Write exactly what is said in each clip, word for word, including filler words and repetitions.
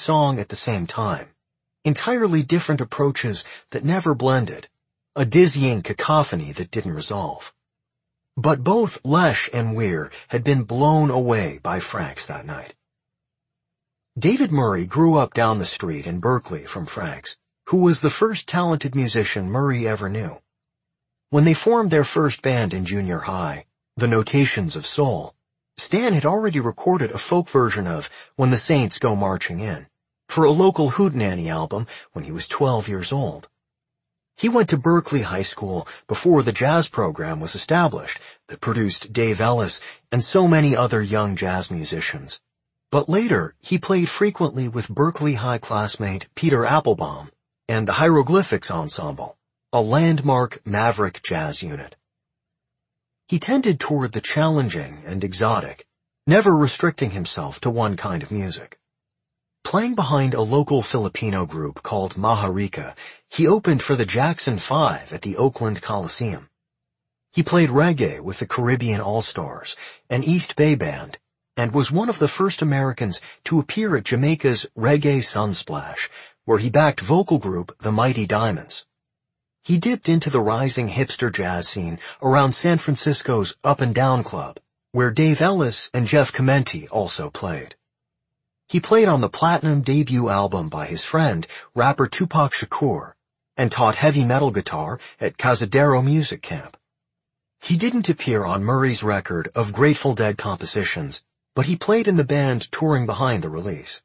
song at the same time. Entirely different approaches that never blended. A dizzying cacophony that didn't resolve. But both Lesh and Weir had been blown away by Franks that night. David Murray grew up down the street in Berkeley from Franks, who was the first talented musician Murray ever knew. When they formed their first band in junior high, The Notations of Soul, Stan had already recorded a folk version of When the Saints Go Marching In for a local hootenanny album when he was twelve years old. He went to Berkeley High School before the jazz program was established that produced Dave Ellis and so many other young jazz musicians. But later, he played frequently with Berkeley High classmate Peter Applebaum and the Hieroglyphics Ensemble, a landmark maverick jazz unit. He tended toward the challenging and exotic, never restricting himself to one kind of music. Playing behind a local Filipino group called Maharika, he opened for the Jackson Five at the Oakland Coliseum. He played reggae with the Caribbean All-Stars, an East Bay band, and was one of the first Americans to appear at Jamaica's Reggae Sunsplash, where he backed vocal group The Mighty Diamonds. He dipped into the rising hipster jazz scene around San Francisco's Up and Down Club, where Dave Ellis and Jeff Chimenti also played. He played on the platinum debut album by his friend, rapper Tupac Shakur, and taught heavy metal guitar at Cazadero Music Camp. He didn't appear on Murray's record of Grateful Dead compositions, but he played in the band touring behind the release.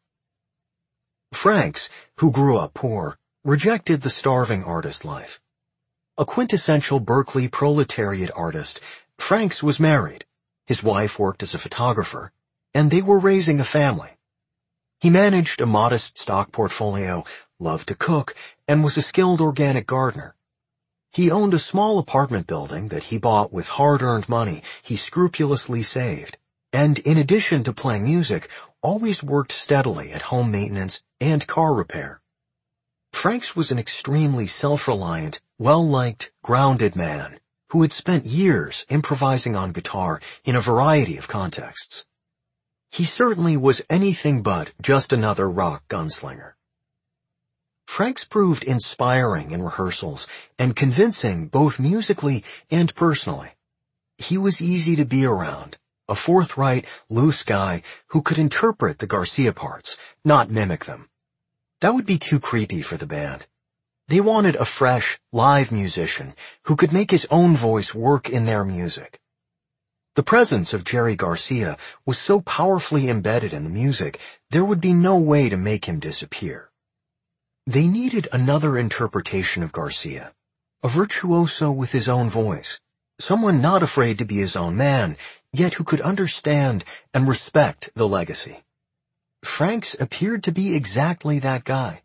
Franks, who grew up poor, rejected the starving artist life. A quintessential Berkeley proletariat artist, Franks was married. His wife worked as a photographer, and they were raising a family. He managed a modest stock portfolio, loved to cook, and was a skilled organic gardener. He owned a small apartment building that he bought with hard-earned money he scrupulously saved, and in addition to playing music, always worked steadily at home maintenance and car repair. Franks was an extremely self-reliant, well-liked, grounded man who had spent years improvising on guitar in a variety of contexts. He certainly was anything but just another rock gunslinger. Franks proved inspiring in rehearsals and convincing both musically and personally. He was easy to be around, a forthright, loose guy who could interpret the Garcia parts, not mimic them. That would be too creepy for the band. They wanted a fresh, live musician who could make his own voice work in their music. The presence of Jerry Garcia was so powerfully embedded in the music, there would be no way to make him disappear. They needed another interpretation of Garcia, a virtuoso with his own voice, someone not afraid to be his own man, yet who could understand and respect the legacy. Franks appeared to be exactly that guy.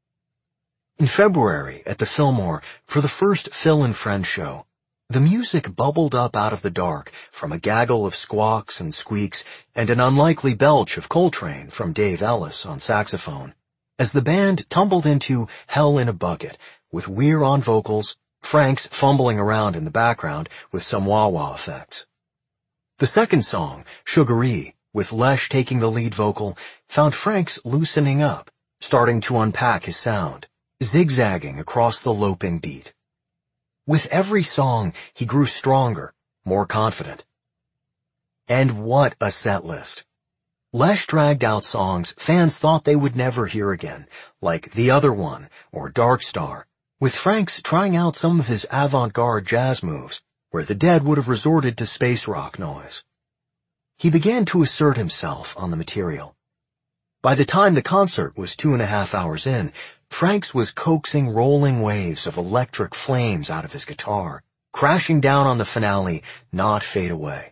In February, at the Fillmore, for the first Phil and Friends show, the music bubbled up out of the dark from a gaggle of squawks and squeaks and an unlikely belch of Coltrane from Dave Ellis on saxophone, as the band tumbled into Hell in a Bucket, with Weir on vocals, Franks fumbling around in the background with some wah-wah effects. The second song, Sugaree, with Lesh taking the lead vocal, found Franks loosening up, starting to unpack his sound, zigzagging across the loping beat. With every song, he grew stronger, more confident. And what a set list. Lesh dragged out songs fans thought they would never hear again, like The Other One or Dark Star, with Franks trying out some of his avant-garde jazz moves, where the Dead would have resorted to space rock noise. He began to assert himself on the material. By the time the concert was two and a half hours in, Franks was coaxing rolling waves of electric flames out of his guitar, crashing down on the finale, Not Fade Away.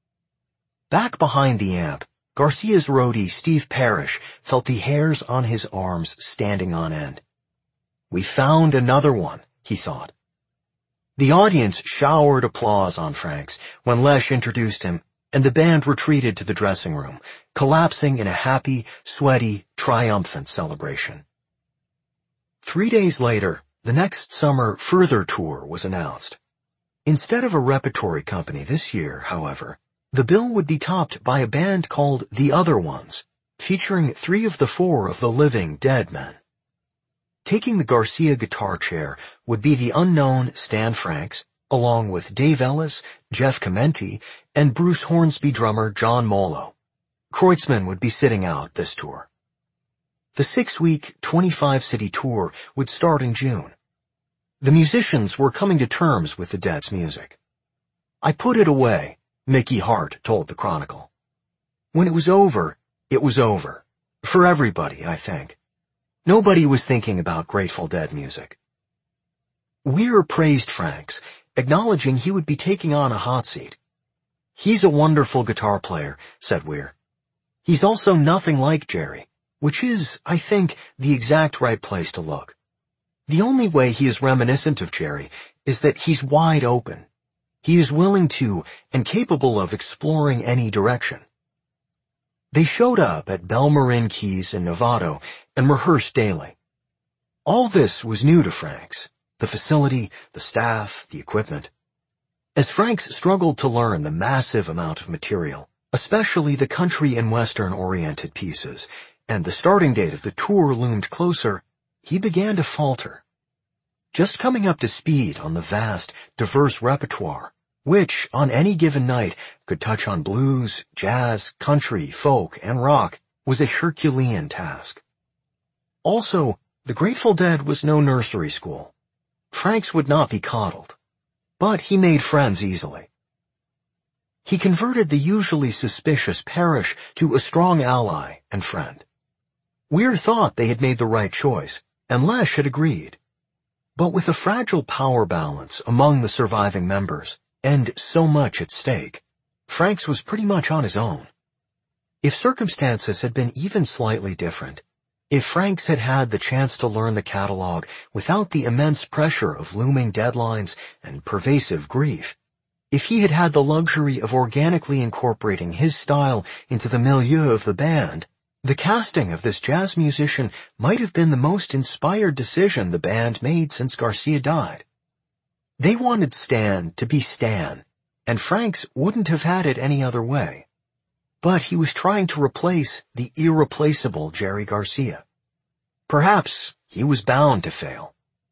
Back behind the amp, Garcia's roadie Steve Parrish felt the hairs on his arms standing on end. We found another one, he thought. The audience showered applause on Franks when Lesh introduced him, and the band retreated to the dressing room, collapsing in a happy, sweaty, triumphant celebration. Three days later, the next summer Further tour was announced. Instead of a repertory company this year, however, the bill would be topped by a band called The Other Ones, featuring three of the four of the living dead men. Taking the Garcia guitar chair would be the unknown Stan Franks, along with Dave Ellis, Jeff Chimenti, and Bruce Hornsby drummer John Molo. Kreutzmann would be sitting out this tour. The six-week, twenty-five-city tour would start in June. The musicians were coming to terms with the Dead's music. "I put it away," Mickey Hart told the Chronicle. "When it was over, it was over. For everybody, I think. Nobody was thinking about Grateful Dead music." Weir praised Franks, acknowledging he would be taking on a hot seat. "He's a wonderful guitar player," said Weir. "He's also nothing like Jerry, which is, I think, the exact right place to look. The only way he is reminiscent of Jerry is that he's wide open. He is willing to and capable of exploring any direction." They showed up at Belmarin Keys in Novato and rehearsed daily. All this was new to Franks, the facility, the staff, the equipment. As Franks struggled to learn the massive amount of material, especially the country and western-oriented pieces, and the starting date of the tour loomed closer, he began to falter. Just coming up to speed on the vast, diverse repertoire, which, on any given night, could touch on blues, jazz, country, folk, and rock, was a Herculean task. Also, the Grateful Dead was no nursery school. Franks would not be coddled, but he made friends easily. He converted the usually suspicious Parrish to a strong ally and friend. Weir thought they had made the right choice, and Lesh had agreed. But with a fragile power balance among the surviving members, and so much at stake, Franks was pretty much on his own. If circumstances had been even slightly different, if Franks had had the chance to learn the catalog without the immense pressure of looming deadlines and pervasive grief, if he had had the luxury of organically incorporating his style into the milieu of the band, the casting of this jazz musician might have been the most inspired decision the band made since Garcia died. They wanted Stan to be Stan, and Franks wouldn't have had it any other way. But he was trying to replace the irreplaceable Jerry Garcia. Perhaps he was bound to fail.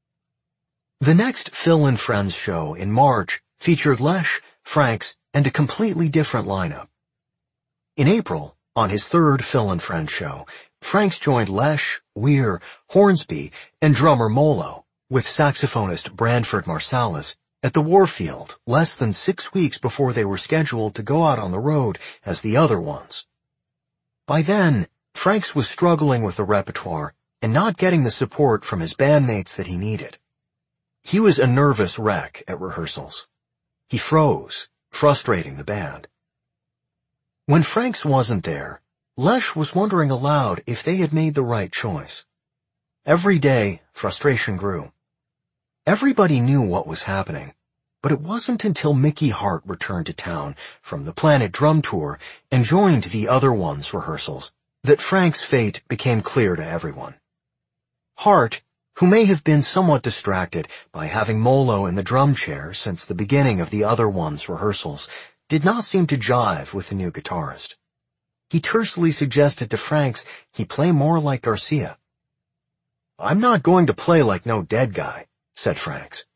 The next Phil and Friends show in March featured Lesh, Franks, and a completely different lineup. In April, on his third Phil and Friends show, Franks joined Lesh, Weir, Hornsby, and drummer Molo, with saxophonist Branford Marsalis, at the Warfield less than six weeks before they were scheduled to go out on the road as the other ones. By then, Franks was struggling with the repertoire and not getting the support from his bandmates that he needed. He was a nervous wreck at rehearsals. He froze, frustrating the band. When Franks wasn't there, Lesh was wondering aloud if they had made the right choice. Every day, frustration grew. Everybody knew what was happening, but it wasn't until Mickey Hart returned to town from the Planet Drum Tour and joined the other ones' rehearsals that Frank's fate became clear to everyone. Hart, who may have been somewhat distracted by having Molo in the drum chair since the beginning of the other ones' rehearsals, did not seem to jive with the new guitarist. He tersely suggested to Franks he play more like Garcia. "I'm not going to play like no dead guy," said Franks.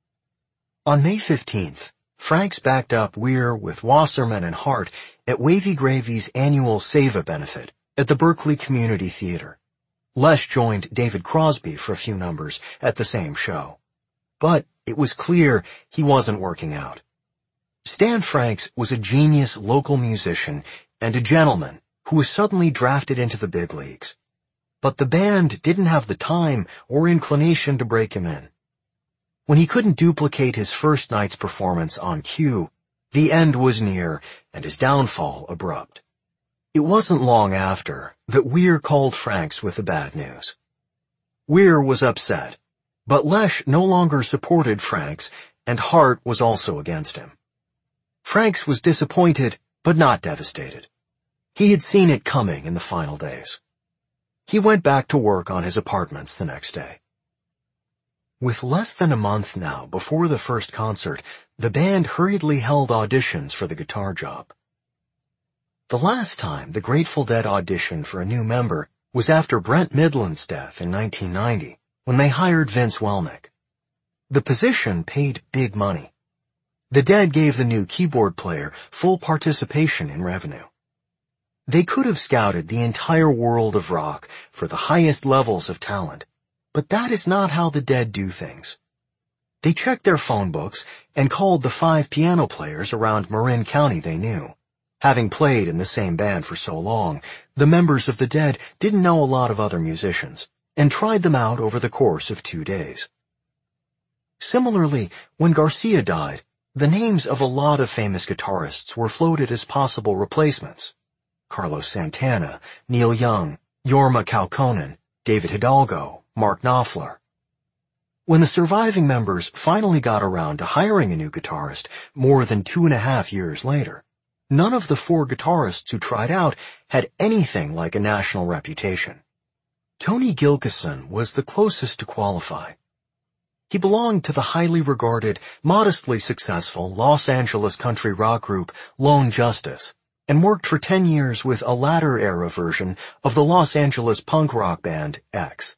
On May fifteenth, Franks backed up Weir with Wasserman and Hart at Wavy Gravy's annual Seva benefit at the Berkeley Community Theater. Lesh joined David Crosby for a few numbers at the same show. But it was clear he wasn't working out. Stan Franks was a genius local musician and a gentleman who was suddenly drafted into the big leagues. But the band didn't have the time or inclination to break him in. When he couldn't duplicate his first night's performance on cue, the end was near and his downfall abrupt. It wasn't long after that Weir called Franks with the bad news. Weir was upset, but Lesh no longer supported Franks, and Hart was also against him. Franks was disappointed, but not devastated. He had seen it coming in the final days. He went back to work on his apartments the next day. With less than a month now before the first concert, the band hurriedly held auditions for the guitar job. The last time the Grateful Dead auditioned for a new member was after Brent Midland's death in nineteen ninety, when they hired Vince Welnick. The position paid big money. The Dead gave the new keyboard player full participation in revenue. They could have scouted the entire world of rock for the highest levels of talent, but that is not how the Dead do things. They checked their phone books and called the five piano players around Marin County they knew. Having played in the same band for so long, the members of the Dead didn't know a lot of other musicians, and tried them out over the course of two days. Similarly, when Garcia died, the names of a lot of famous guitarists were floated as possible replacements. Carlos Santana, Neil Young, Jorma Kaukonen, David Hidalgo, Mark Knopfler. When the surviving members finally got around to hiring a new guitarist more than two and a half years later, none of the four guitarists who tried out had anything like a national reputation. Tony Gilkyson was the closest to qualify. He belonged to the highly regarded, modestly successful Los Angeles country rock group Lone Justice, and worked for ten years with a latter-era version of the Los Angeles punk rock band X.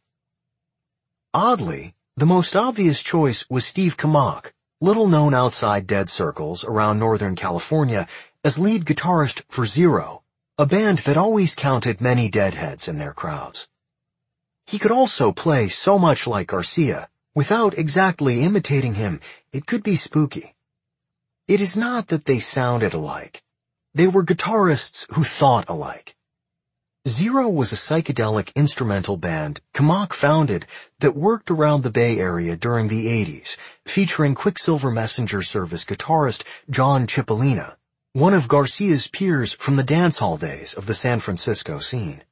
Oddly, the most obvious choice was Steve Kimock, little known outside Dead circles around Northern California as lead guitarist for Zero, a band that always counted many Deadheads in their crowds. He could also play so much like Garcia, without exactly imitating him, it could be spooky. It is not that they sounded alike. They were guitarists who thought alike. Zero was a psychedelic instrumental band Kimock founded that worked around the Bay Area during the eighties, featuring Quicksilver Messenger Service guitarist John Cipollina, one of Garcia's peers from the dancehall days of the San Francisco scene.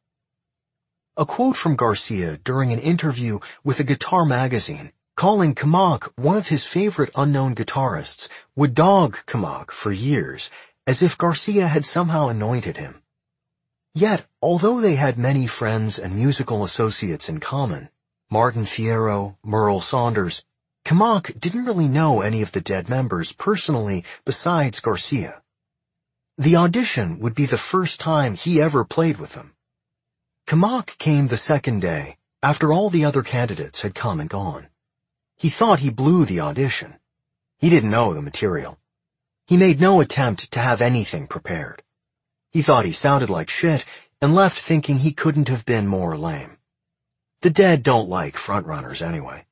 A quote from Garcia during an interview with a guitar magazine, calling Kimock one of his favorite unknown guitarists, would dog Kimock for years, as if Garcia had somehow anointed him. Yet, although they had many friends and musical associates in common, Martin Fierro, Merle Saunders, Kimock didn't really know any of the Dead members personally besides Garcia. The audition would be the first time he ever played with them. Kimock came the second day, after all the other candidates had come and gone. He thought he blew the audition. He didn't know the material. He made no attempt to have anything prepared. He thought he sounded like shit and left thinking he couldn't have been more lame. The Dead don't like frontrunners anyway.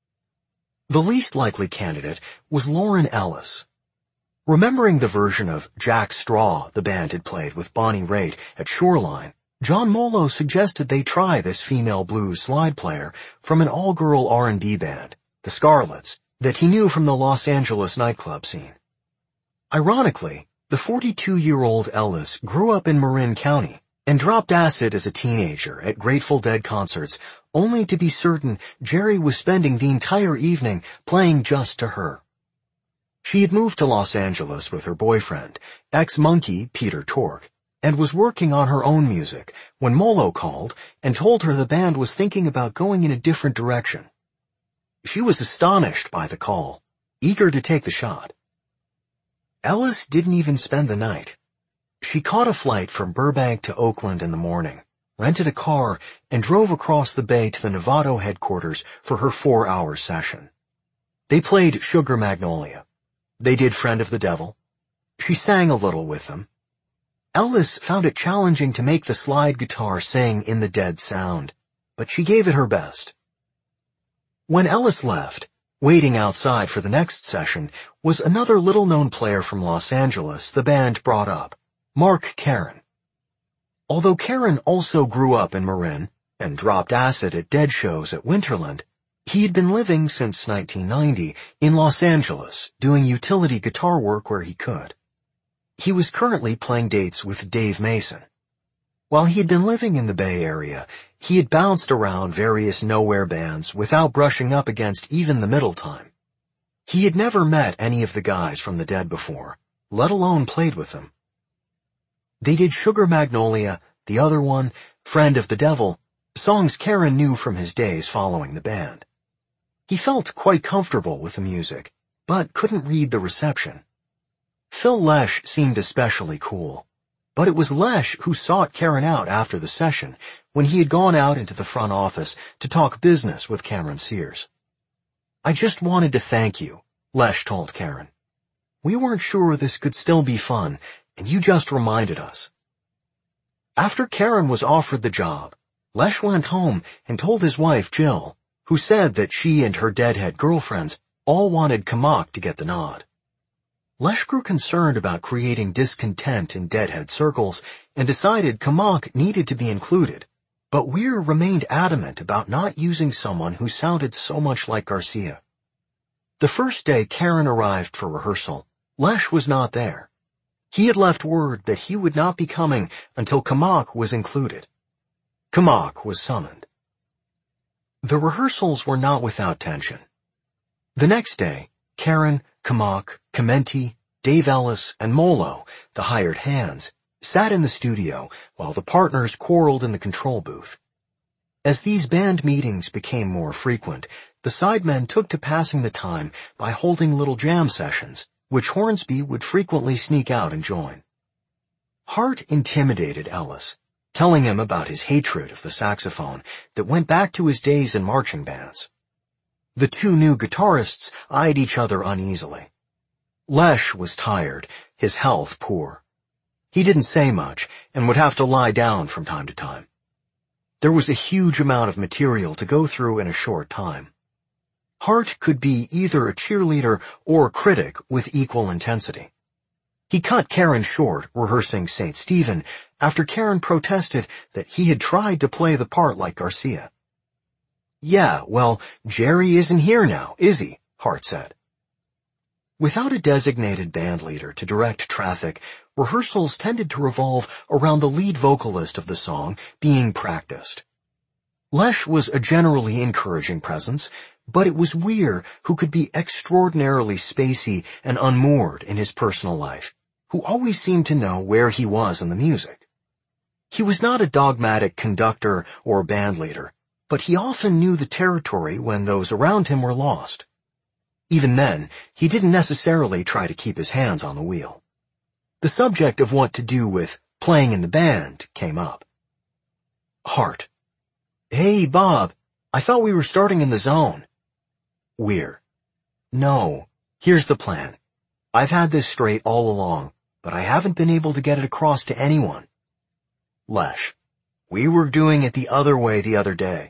The least likely candidate was Lauren Ellis. Remembering the version of Jack Straw the band had played with Bonnie Raitt at Shoreline, John Molo suggested they try this female blues slide player from an all-girl R and B band, the Scarlets, that he knew from the Los Angeles nightclub scene. Ironically, the forty-two-year-old Ellis grew up in Marin County and dropped acid as a teenager at Grateful Dead concerts, only to be certain Jerry was spending the entire evening playing just to her. She had moved to Los Angeles with her boyfriend, ex-Monkey Peter Tork, and was working on her own music when Molo called and told her the band was thinking about going in a different direction. She was astonished by the call, eager to take the shot. Ellis didn't even spend the night. She caught a flight from Burbank to Oakland in the morning, rented a car, and drove across the bay to the Novato headquarters for her four-hour session. They played Sugar Magnolia. They did Friend of the Devil. She sang a little with them. Ellis found it challenging to make the slide guitar sing in the Dead sound, but she gave it her best. When Ellis left, waiting outside for the next session was another little-known player from Los Angeles the band brought up, Mark Karen. Although Karen also grew up in Marin and dropped acid at Dead shows at Winterland, he had been living since nineteen ninety in Los Angeles, doing utility guitar work where he could. He was currently playing dates with Dave Mason. While he had been living in the Bay Area, he had bounced around various nowhere bands without brushing up against even the middle time. He had never met any of the guys from the Dead before, let alone played with them. They did Sugar Magnolia, the other one, Friend of the Devil, songs Karen knew from his days following the band. He felt quite comfortable with the music, but couldn't read the reception. Phil Lesh seemed especially cool. But it was Lesh who sought Karen out after the session when he had gone out into the front office to talk business with Cameron Sears. "I just wanted to thank you," Lesh told Karen. "We weren't sure this could still be fun, and you just reminded us." After Karen was offered the job, Lesh went home and told his wife, Jill, who said that she and her deadhead girlfriends all wanted Kamak to get the nod. Lesh grew concerned about creating discontent in deadhead circles and decided Kamak needed to be included, but Weir remained adamant about not using someone who sounded so much like Garcia. The first day Karen arrived for rehearsal, Lesh was not there. He had left word that he would not be coming until Kamak was included. Kamak was summoned. The rehearsals were not without tension. The next day, Karen, Kamak, Kamenti, Dave Ellis, and Molo, the hired hands, sat in the studio while the partners quarreled in the control booth. As these band meetings became more frequent, the sidemen took to passing the time by holding little jam sessions, which Hornsby would frequently sneak out and join. Hart intimidated Ellis, telling him about his hatred of the saxophone that went back to his days in marching bands. The two new guitarists eyed each other uneasily. Lesh was tired, his health poor. He didn't say much and would have to lie down from time to time. There was a huge amount of material to go through in a short time. Hart could be either a cheerleader or a critic with equal intensity. He cut Karen short rehearsing Saint Stephen after Karen protested that he had tried to play the part like Garcia. "Yeah, well, Jerry isn't here now, is he?" Hart said. Without a designated band leader to direct traffic, rehearsals tended to revolve around the lead vocalist of the song being practiced. Lesh was a generally encouraging presence, but it was Weir who could be extraordinarily spacey and unmoored in his personal life, who always seemed to know where he was in the music. He was not a dogmatic conductor or band leader, but he often knew the territory when those around him were lost. Even then, he didn't necessarily try to keep his hands on the wheel. The subject of what to do with playing in the band came up. Hart: "Hey, Bob, I thought we were starting in the zone." Weir: "No, here's the plan. I've had this straight all along, but I haven't been able to get it across to anyone." Lesh: "We were doing it the other way the other day."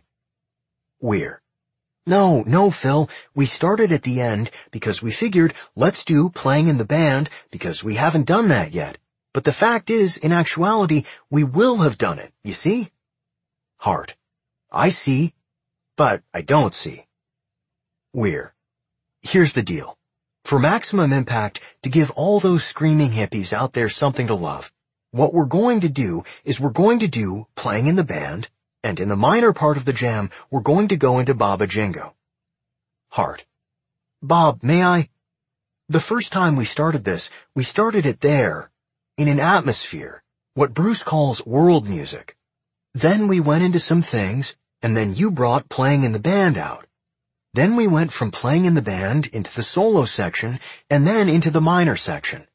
Weir: No, no, Phil, we started at the end because we figured let's do playing in the band because we haven't done that yet. But the fact is, in actuality, we will have done it, you see? Hart: "I see, but I don't see." Weir: "Here's the deal. For maximum impact, to give all those screaming hippies out there something to love, what we're going to do is we're going to do playing in the band, and in the minor part of the jam, we're going to go into Baba Jingo." Hart: "Bob, may I?" "The first time we started this, we started it there, in an atmosphere, what Bruce calls world music. Then we went into some things, and then you brought playing in the band out. Then we went from playing in the band into the solo section, and then into the minor section."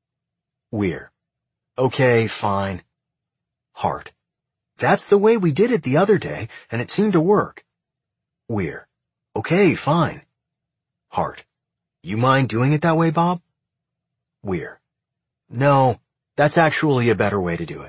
Weir: "Okay, fine." Hart: "That's the way we did it the other day, and it seemed to work." Weir: "Okay, fine." Hart: "You mind doing it that way, Bob?" Weir: "No, that's actually a better way to do it."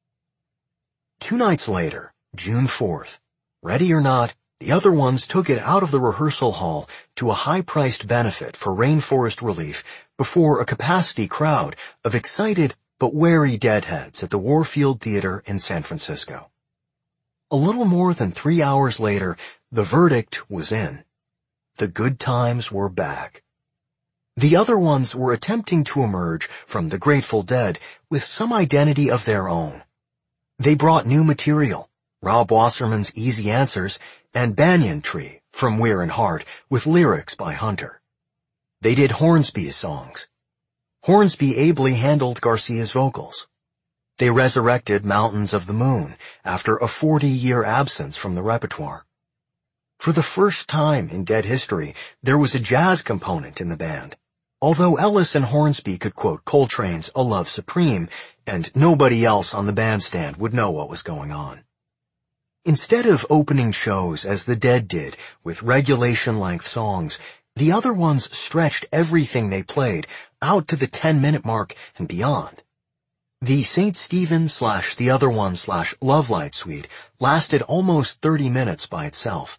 Two nights later, June fourth, ready or not, the other ones took it out of the rehearsal hall to a high-priced benefit for rainforest relief before a capacity crowd of excited but wary deadheads at the Warfield Theater in San Francisco. A little more than three hours later, the verdict was in. The good times were back. The other ones were attempting to emerge from the Grateful Dead with some identity of their own. They brought new material, Rob Wasserman's Easy Answers, and Banyan Tree from Weir and Hart with lyrics by Hunter. They did Hornsby's songs. Hornsby ably handled Garcia's vocals. They resurrected Mountains of the Moon after a forty-year absence from the repertoire. For the first time in Dead history, there was a jazz component in the band, although Ellis and Hornsby could quote Coltrane's A Love Supreme, and nobody else on the bandstand would know what was going on. Instead of opening shows as the Dead did with regulation-length songs, the other ones stretched everything they played out to the ten-minute mark and beyond. The Saint Stephen slash the other one slash Lovelight suite lasted almost thirty minutes by itself.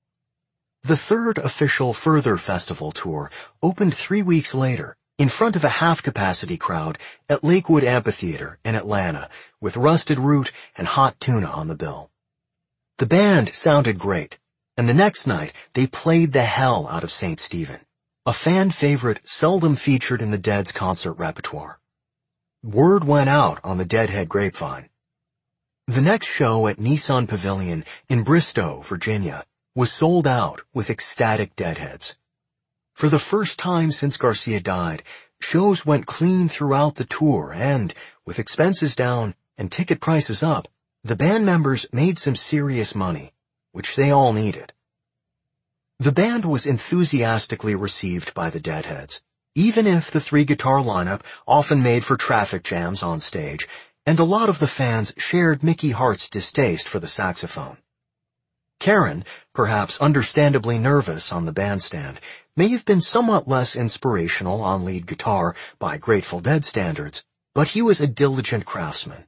The third official Further Festival tour opened three weeks later in front of a half-capacity crowd at Lakewood Amphitheater in Atlanta with Rusted Root and Hot Tuna on the bill. The band sounded great, and the next night they played the hell out of Saint Stephen, a fan favorite seldom featured in the Dead's concert repertoire. Word went out on the Deadhead grapevine. The next show at Nissan Pavilion in Bristow, Virginia, was sold out with ecstatic Deadheads. For the first time since Garcia died, shows went clean throughout the tour and, with expenses down and ticket prices up, the band members made some serious money, which they all needed. The band was enthusiastically received by the Deadheads, even if the three-guitar lineup often made for traffic jams on stage, and a lot of the fans shared Mickey Hart's distaste for the saxophone. Karen, perhaps understandably nervous on the bandstand, may have been somewhat less inspirational on lead guitar by Grateful Dead standards, but he was a diligent craftsman.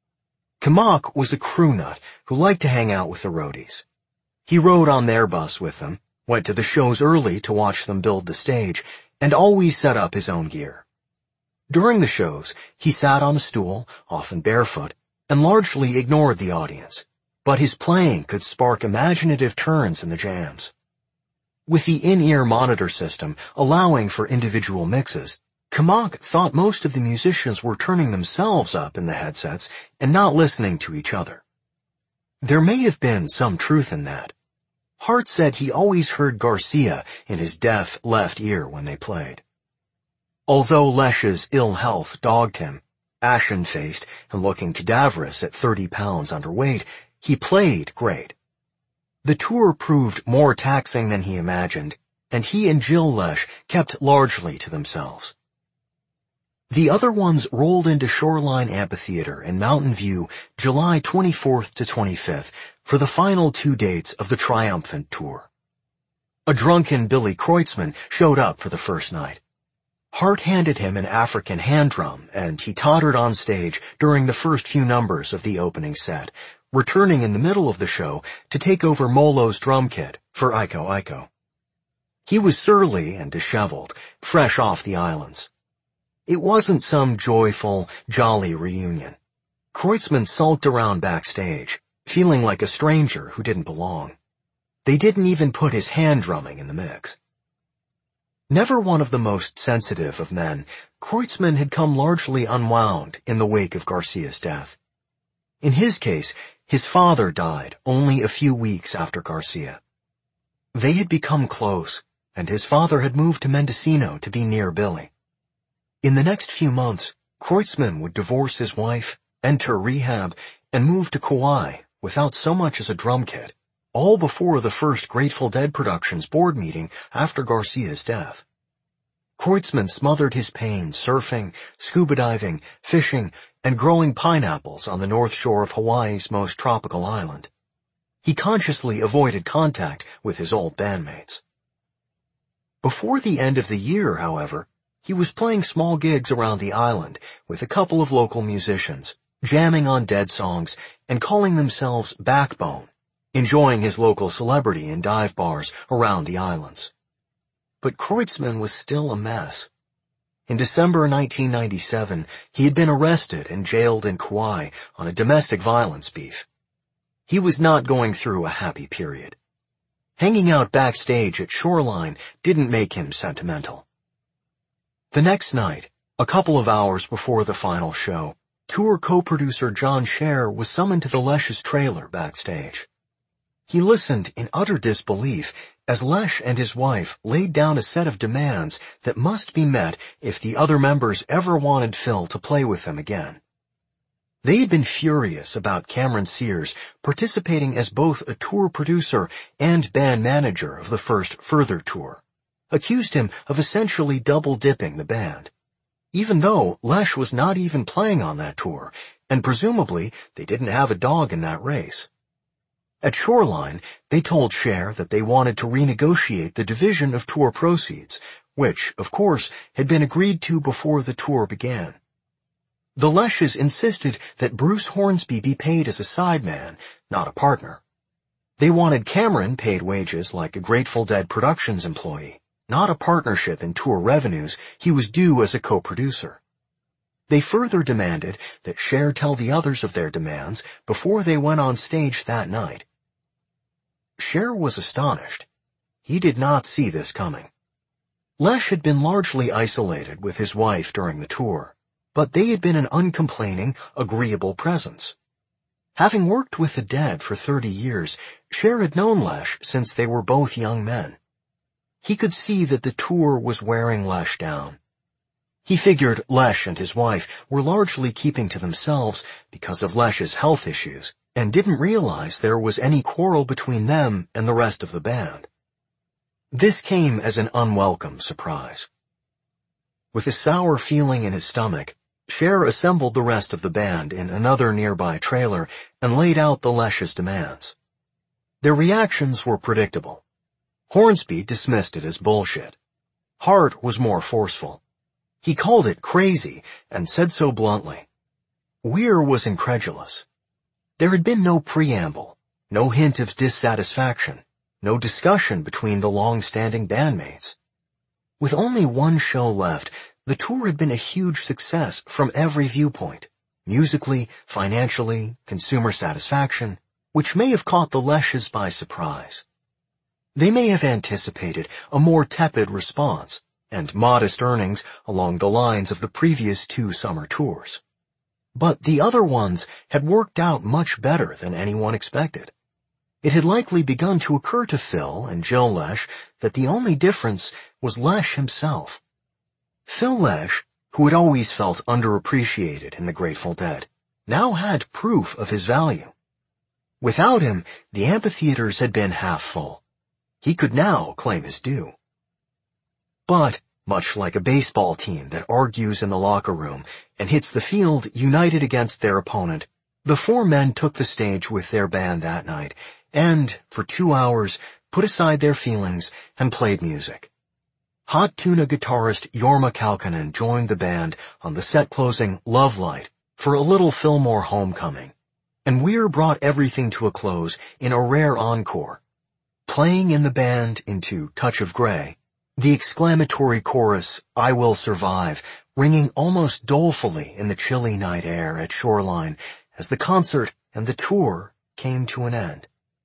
Kamak was a crew nut who liked to hang out with the roadies. He rode on their bus with them, went to the shows early to watch them build the stage, and always set up his own gear. During the shows, he sat on a stool, often barefoot, and largely ignored the audience, but his playing could spark imaginative turns in the jams. With the in-ear monitor system allowing for individual mixes, Kamak thought most of the musicians were turning themselves up in the headsets and not listening to each other. There may have been some truth in that. Hart said he always heard Garcia in his deaf left ear when they played. Although Lesh's ill health dogged him, ashen-faced and looking cadaverous at thirty pounds underweight, he played great. The tour proved more taxing than he imagined, and he and Jill Lesh kept largely to themselves. The other ones rolled into Shoreline Amphitheater in Mountain View July twenty-fourth to twenty-fifth for the final two dates of the Triumphant Tour. A drunken Billy Kreutzmann showed up for the first night. Hart handed him an African hand drum, and he tottered on stage during the first few numbers of the opening set, returning in the middle of the show to take over Molo's drum kit for Iko Iko. He was surly and disheveled, fresh off the islands. It wasn't some joyful, jolly reunion. Kreutzmann sulked around backstage, feeling like a stranger who didn't belong. They didn't even put his hand drumming in the mix. Never one of the most sensitive of men, Kreutzmann had come largely unwound in the wake of Garcia's death. In his case, his father died only a few weeks after Garcia. They had become close, and his father had moved to Mendocino to be near Billy. In the next few months, Kreutzmann would divorce his wife, enter rehab, and move to Kauai without so much as a drum kit, all before the first Grateful Dead Productions board meeting after Garcia's death. Kreutzmann smothered his pain surfing, scuba diving, fishing, and growing pineapples on the north shore of Hawaii's most tropical island. He consciously avoided contact with his old bandmates. Before the end of the year, however, he was playing small gigs around the island with a couple of local musicians, jamming on Dead songs and calling themselves Backbone, enjoying his local celebrity in dive bars around the islands. But Kreutzmann was still a mess. In December nineteen ninety-seven, he had been arrested and jailed in Kauai on a domestic violence beef. He was not going through a happy period. Hanging out backstage at Shoreline didn't make him sentimental. The next night, a couple of hours before the final show, tour co-producer John Scher was summoned to the Lesh's trailer backstage. He listened in utter disbelief as Lesh and his wife laid down a set of demands that must be met if the other members ever wanted Phil to play with them again. They had been furious about Cameron Sears participating as both a tour producer and band manager of the first Further tour. accused him of essentially double-dipping the band, even though Lesh was not even playing on that tour, and presumably they didn't have a dog in that race. At Shoreline, they told Cher that they wanted to renegotiate the division of tour proceeds, which, of course, had been agreed to before the tour began. The Leshes insisted that Bruce Hornsby be paid as a sideman, not a partner. They wanted Cameron paid wages like a Grateful Dead Productions employee, not a partnership in tour revenues he was due as a co-producer. They further demanded that Cher tell the others of their demands before they went on stage that night. Cher was astonished. He did not see this coming. Lesh had been largely isolated with his wife during the tour, but they had been an uncomplaining, agreeable presence. Having worked with the Dead for thirty years, Cher had known Lesh since they were both young men. He could see that the tour was wearing Lesh down. He figured Lesh and his wife were largely keeping to themselves because of Lesh's health issues, and didn't realize there was any quarrel between them and the rest of the band. This came as an unwelcome surprise. With a sour feeling in his stomach, Cher assembled the rest of the band in another nearby trailer and laid out the Lesh's demands. Their reactions were predictable. Hornsby dismissed it as bullshit. Hart was more forceful. He called it crazy and said so bluntly. Weir was incredulous. There had been no preamble, no hint of dissatisfaction, no discussion between the long-standing bandmates. With only one show left, the tour had been a huge success from every viewpoint, musically, financially, consumer satisfaction, which may have caught the Leshes by surprise. They may have anticipated a more tepid response and modest earnings along the lines of the previous two summer tours. But the other ones had worked out much better than anyone expected. It had likely begun to occur to Phil and Jill Lesh that the only difference was Lesh himself. Phil Lesh, who had always felt underappreciated in the Grateful Dead, now had proof of his value. Without him, the amphitheaters had been half full. He could now claim his due. But, much like a baseball team that argues in the locker room and hits the field united against their opponent, the four men took the stage with their band that night and, for two hours, put aside their feelings and played music. Hot Tuna guitarist Jorma Kaukonen joined the band on the set-closing Love Light for a little Fillmore homecoming, and Weir brought everything to a close in a rare encore, playing in the band into Touch of Grey, the exclamatory chorus, I Will Survive, ringing almost dolefully in the chilly night air at Shoreline as the concert and the tour came to an end.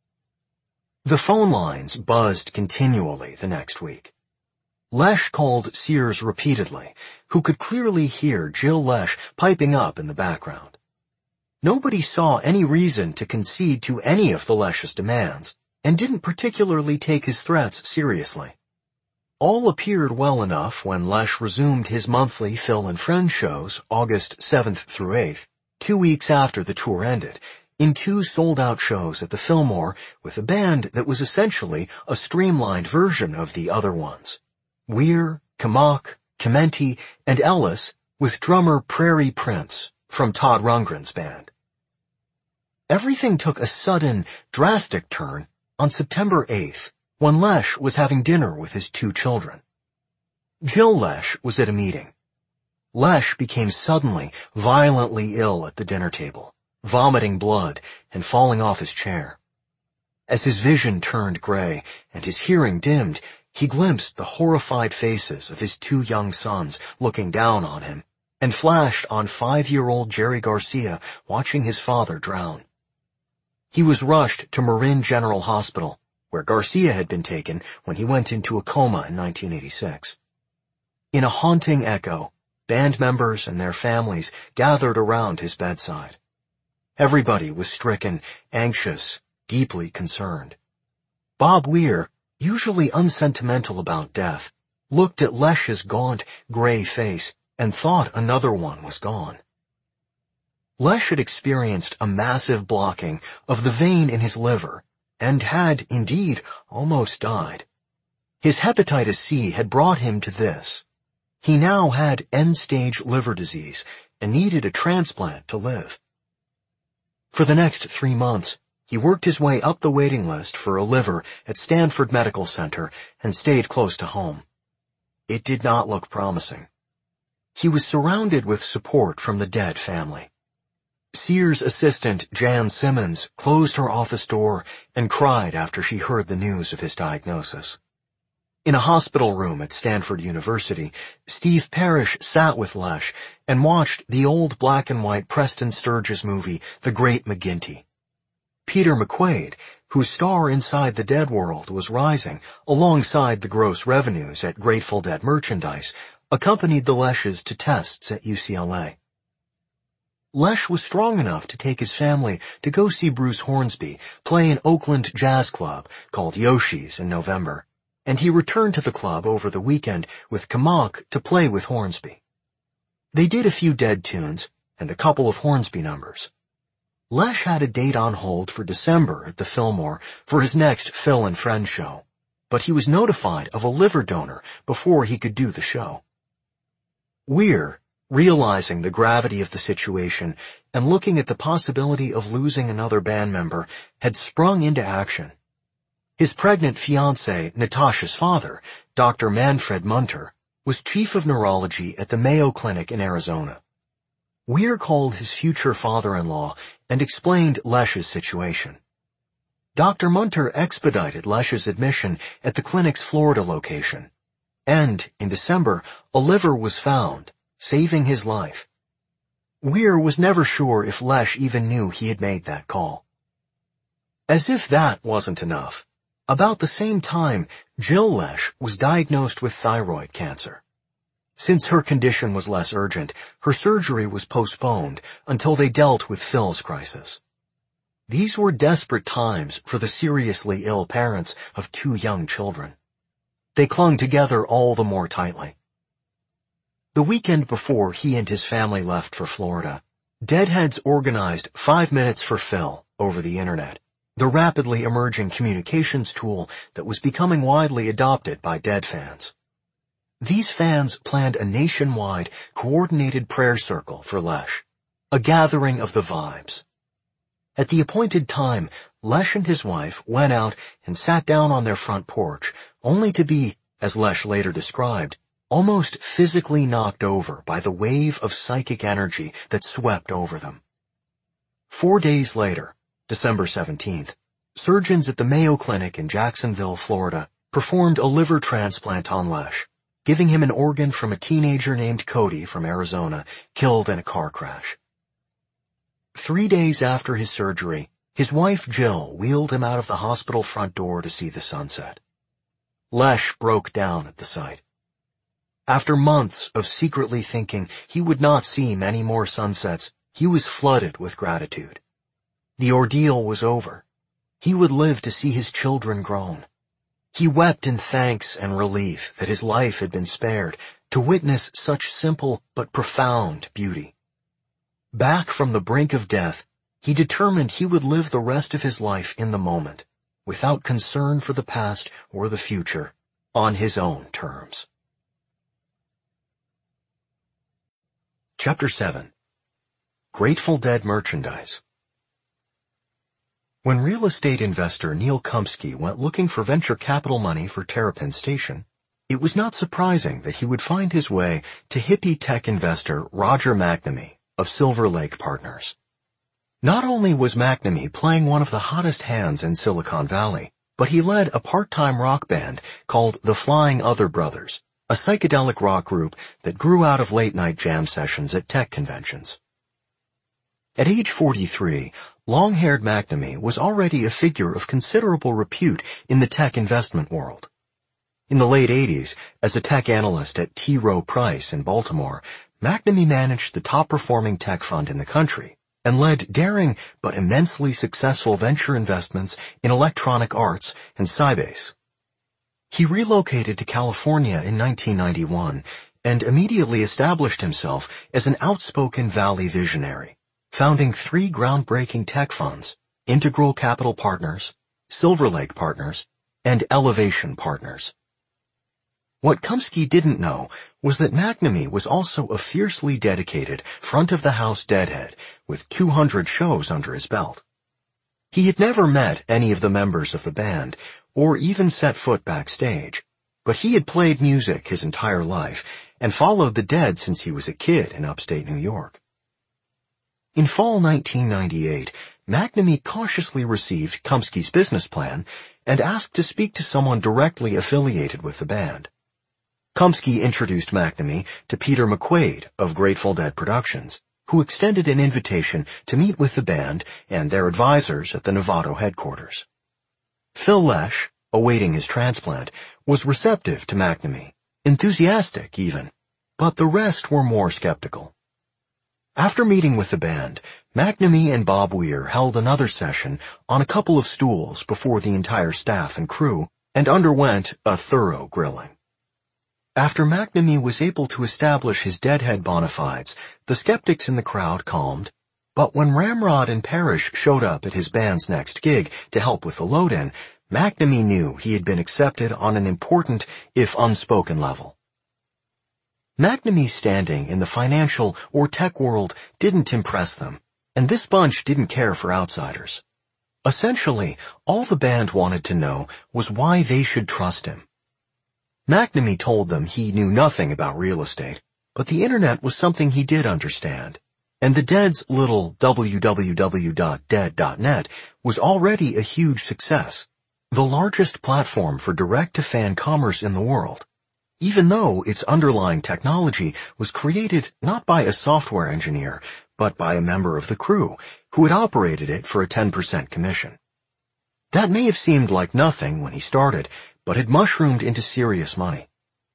The phone lines buzzed continually the next week. Lesh called Sears repeatedly, who could clearly hear Jill Lesh piping up in the background. Nobody saw any reason to concede to any of the Lesh's demands, and didn't particularly take his threats seriously. All appeared well enough when Lesh resumed his monthly Phil and Friends shows August seventh through eighth, two weeks after the tour ended, in two sold-out shows at the Fillmore with a band that was essentially a streamlined version of the other ones. Weir, Kamak, Chimenti, and Ellis with drummer Prairie Prince from Todd Rundgren's band. Everything took a sudden, drastic turn on September eighth, when Lesh was having dinner with his two children. Jill Lesh was at a meeting. Lesh became suddenly violently ill at the dinner table, vomiting blood and falling off his chair. As his vision turned gray and his hearing dimmed, he glimpsed the horrified faces of his two young sons looking down on him, and flashed on five-year-old Jerry Garcia watching his father drown. He was rushed to Marin General Hospital, where Garcia had been taken when he went into a coma in nineteen eighty-six. In a haunting echo, band members and their families gathered around his bedside. Everybody was stricken, anxious, deeply concerned. Bob Weir, usually unsentimental about death, looked at Lesh's gaunt, gray face and thought another one was gone. Lesh had experienced a massive blocking of the vein in his liver and had, indeed, almost died. His hepatitis C had brought him to this. He now had end-stage liver disease and needed a transplant to live. For the next three months, he worked his way up the waiting list for a liver at Stanford Medical Center and stayed close to home. It did not look promising. He was surrounded with support from the dead family. Sears assistant Jan Simmons closed her office door and cried after she heard the news of his diagnosis. In a hospital room at Stanford University, Steve Parrish sat with Lesh and watched the old black and white Preston Sturges movie, The Great McGinty. Peter McQuaid, whose star inside the Dead world was rising alongside the gross revenues at Grateful Dead merchandise, accompanied the Leshes to tests at U C L A. Lesh was strong enough to take his family to go see Bruce Hornsby play an Oakland jazz club called Yoshi's in November, and he returned to the club over the weekend with Kamak to play with Hornsby. They did a few Dead tunes and a couple of Hornsby numbers. Lesh had a date on hold for December at the Fillmore for his next Phil and Friends show, but he was notified of a liver donor before he could do the show. Weir, realizing the gravity of the situation and looking at the possibility of losing another band member, had sprung into action. His pregnant fiancée, Natasha's father, Doctor Manfred Munter, was chief of neurology at the Mayo Clinic in Arizona. Weir called his future father-in-law and explained Lesh's situation. Doctor Munter expedited Lesh's admission at the clinic's Florida location, and, in December, a liver was found, saving his life. Weir was never sure if Lesh even knew he had made that call. As if that wasn't enough, about the same time, Jill Lesh was diagnosed with thyroid cancer. Since her condition was less urgent, her surgery was postponed until they dealt with Phil's crisis. These were desperate times for the seriously ill parents of two young children. They clung together all the more tightly. The weekend before he and his family left for Florida, Deadheads organized Five Minutes for Phil over the Internet, the rapidly emerging communications tool that was becoming widely adopted by Dead fans. These fans planned a nationwide, coordinated prayer circle for Lesh, a gathering of the vibes. At the appointed time, Lesh and his wife went out and sat down on their front porch, only to be, as Lesh later described, almost physically knocked over by the wave of psychic energy that swept over them. Four days later, December seventeenth, surgeons at the Mayo Clinic in Jacksonville, Florida, performed a liver transplant on Lesh, giving him an organ from a teenager named Cody from Arizona, killed in a car crash. Three days after his surgery, his wife Jill wheeled him out of the hospital front door to see the sunset. Lesh broke down at the sight. After months of secretly thinking he would not see many more sunsets, he was flooded with gratitude. The ordeal was over. He would live to see his children grown. He wept in thanks and relief that his life had been spared to witness such simple but profound beauty. Back from the brink of death, he determined he would live the rest of his life in the moment, without concern for the past or the future, on his own terms. Chapter seven. Grateful Dead Merchandise. When real estate investor Neil Kumsky went looking for venture capital money for Terrapin Station, it was not surprising that he would find his way to hippie tech investor Roger McNamee of Silver Lake Partners. Not only was McNamee playing one of the hottest hands in Silicon Valley, but he led a part-time rock band called the Flying Other Brothers, a psychedelic rock group that grew out of late-night jam sessions at tech conventions. At age forty-three, long-haired McNamee was already a figure of considerable repute in the tech investment world. In the late eighties, as a tech analyst at T. Rowe Price in Baltimore, McNamee managed the top-performing tech fund in the country and led daring but immensely successful venture investments in Electronic Arts and Sybase. He relocated to California in nineteen ninety-one and immediately established himself as an outspoken Valley visionary, founding three groundbreaking tech funds, Integral Capital Partners, Silver Lake Partners, and Elevation Partners. What Kumsky didn't know was that McNamee was also a fiercely dedicated, front-of-the-house deadhead with two hundred shows under his belt. He had never met any of the members of the band, or even set foot backstage, but he had played music his entire life and followed the Dead since he was a kid in upstate New York. In fall nineteen ninety-eight, McNamee cautiously received Kumsky's business plan and asked to speak to someone directly affiliated with the band. Kumsky introduced McNamee to Peter McQuaid of Grateful Dead Productions, who extended an invitation to meet with the band and their advisors at the Novato headquarters. Phil Lesh, awaiting his transplant, was receptive to McNamee, enthusiastic even, but the rest were more skeptical. After meeting with the band, McNamee and Bob Weir held another session on a couple of stools before the entire staff and crew and underwent a thorough grilling. After McNamee was able to establish his deadhead bona fides, the skeptics in the crowd calmed, but when Ramrod and Parrish showed up at his band's next gig to help with the load-in, McNamee knew he had been accepted on an important, if unspoken level. McNamee's standing in the financial or tech world didn't impress them, and this bunch didn't care for outsiders. Essentially, all the band wanted to know was why they should trust him. McNamee told them he knew nothing about real estate, but the internet was something he did understand, and the Dead's little w w w dot dead dot net was already a huge success, the largest platform for direct-to-fan commerce in the world, even though its underlying technology was created not by a software engineer, but by a member of the crew, who had operated it for a ten percent commission. That may have seemed like nothing when he started, but had mushroomed into serious money.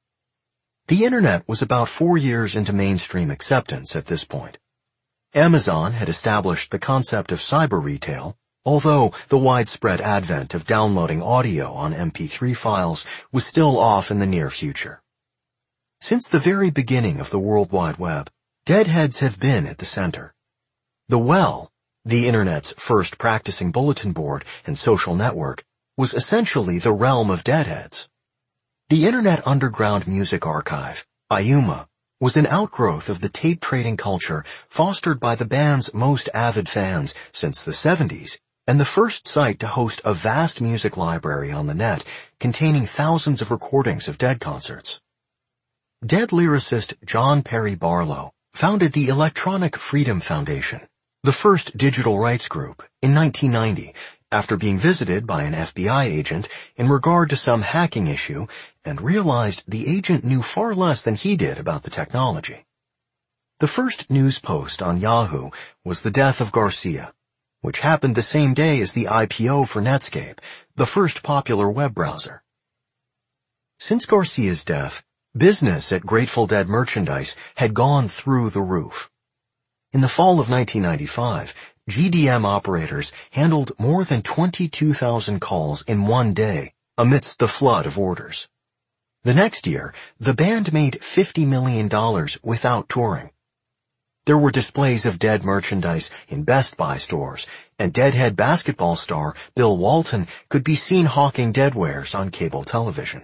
The internet was about four years into mainstream acceptance at this point. Amazon had established the concept of cyber retail, although the widespread advent of downloading audio on M P three files was still off in the near future. Since the very beginning of the World Wide Web, deadheads have been at the center. The Well, the internet's first practicing bulletin board and social network, was essentially the realm of deadheads. The Internet Underground Music Archive, I U M A, was an outgrowth of the tape-trading culture fostered by the band's most avid fans since the seventies, and the first site to host a vast music library on the net containing thousands of recordings of Dead concerts. Dead lyricist John Perry Barlow founded the Electronic Freedom Foundation, the first digital rights group, in nineteen ninety, after being visited by an F B I agent in regard to some hacking issue and realized the agent knew far less than he did about the technology. The first news post on Yahoo was the death of Garcia, which happened the same day as the I P O for Netscape, the first popular web browser. Since Garcia's death, business at Grateful Dead merchandise had gone through the roof. In the fall of nineteen ninety-five, G D M operators handled more than twenty-two thousand calls in one day amidst the flood of orders. The next year, the band made fifty million dollars without touring. There were displays of Dead merchandise in Best Buy stores, and Deadhead basketball star Bill Walton could be seen hawking Deadwares on cable television.